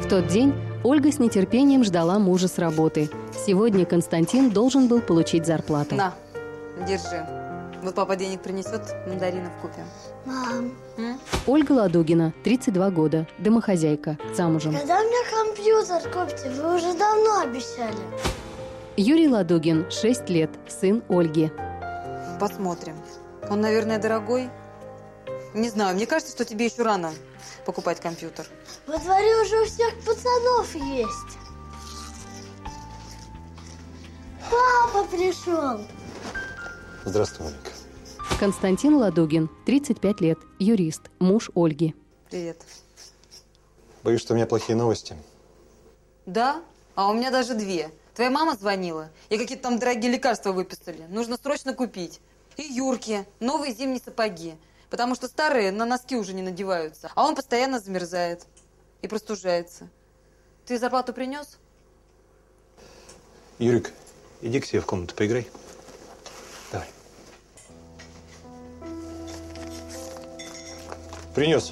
В тот день Ольга с нетерпением ждала мужа с работы. Сегодня Константин должен был получить зарплату. На, держи. Вот папа денег принесет, мандаринов купим. Мам. Ольга Ладугина, 32 года, домохозяйка, замужем. Когда мне компьютер купите? Вы уже давно обещали. Юрий Ладугин, 6 лет, сын Ольги. Посмотрим. Он, наверное, дорогой. Не знаю, мне кажется, что тебе еще рано покупать компьютер. Во дворе уже у всех пацанов есть. Папа пришел. Здравствуй, Оленька. Константин Ладугин, 35 лет, юрист, муж Ольги. Привет. Боюсь, что у меня плохие новости. Да? А у меня даже две. Твоя мама звонила, и какие-то там дорогие лекарства выписали. Нужно срочно купить. И Юрке новые зимние сапоги, потому что старые на носки уже не надеваются. А он постоянно замерзает и простужается. Ты зарплату принес? Юрик, иди к себе в комнату, поиграй. Давай. Принес.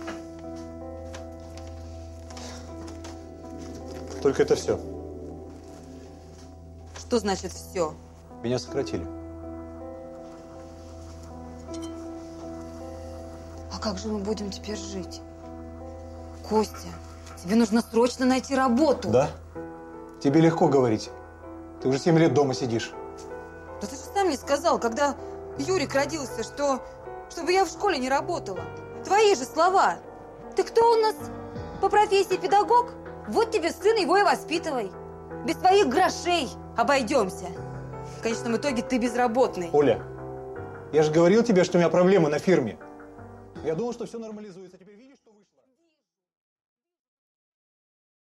Только это все. Что значит все? Меня сократили. А как же мы будем теперь жить? Костя, тебе нужно срочно найти работу. Да? Тебе легко говорить. Ты уже 7 лет дома сидишь. Да ты же сам мне сказал, когда Юрик родился, чтобы я в школе не работала. Твои же слова. Ты кто у нас по профессии педагог? Вот тебе сын, его и воспитывай. Без твоих грошей обойдемся. В конечном итоге ты безработный. Оля, я же говорил тебе, что у меня проблемы на фирме. Я думал, что все нормализуется. Теперь...